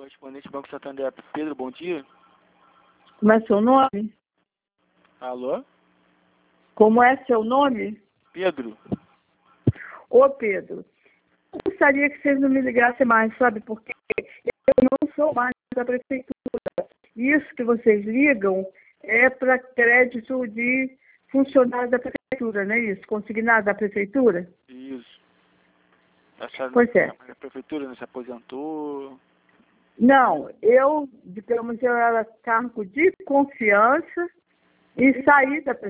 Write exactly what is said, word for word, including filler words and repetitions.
Correspondente Banco Santander. Pedro, bom dia. Como é seu nome? Alô? Como é seu nome? Pedro. Ô, Pedro, eu gostaria que vocês não me ligassem mais, sabe? Porque eu não sou mais da prefeitura. Isso que vocês ligam é para crédito de funcionários da prefeitura, não é isso? Consignado da prefeitura? Isso. A senhora Pois é. A prefeitura não se aposentou? Não, eu, digamos, eu era cargo de confiança e saí da prefeitura.